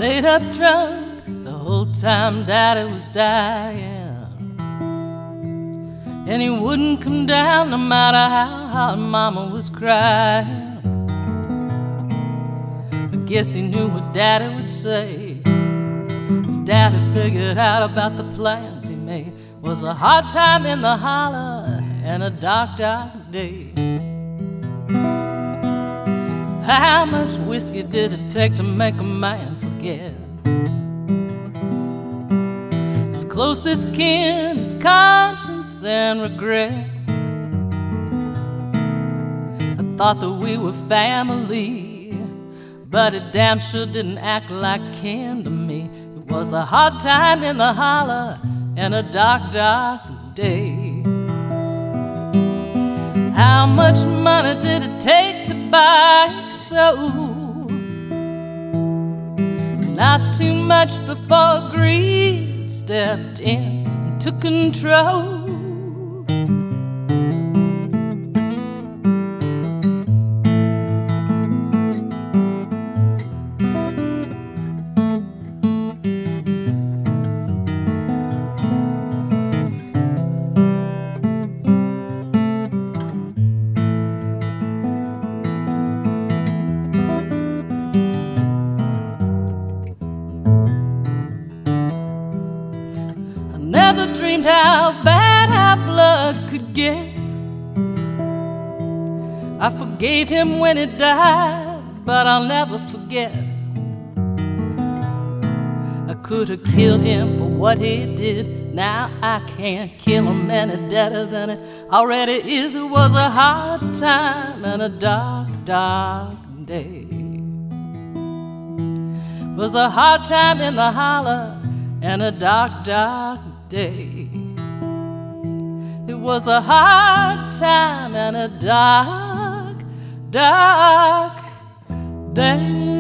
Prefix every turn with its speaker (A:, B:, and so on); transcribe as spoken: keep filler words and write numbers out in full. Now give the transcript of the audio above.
A: laid up drunk the whole time Daddy was dying. And he wouldn't come down no matter how hard Mama was crying. I guess he knew what Daddy would say. If Daddy figured out about the plans he made. Was a hard time in the holler and a dark, dark day. How much whiskey did it take to make a man forget his closest kin, his conscience and regret? I thought that we were family, but it damn sure didn't act like kin to me. It was a hard time in the holler and a dark, dark day. How much money did it take to buy a soul? Not too much before greed stepped in and took control. Never dreamed how bad our blood could get. I forgave him when he died, but I'll never forget. I could have killed him for what he did. Now I can't kill him any deader than it already is. It was a hard time and a dark, dark day. It was a hard time in the holler and a dark, dark day. It was a hard time and a dark, dark day.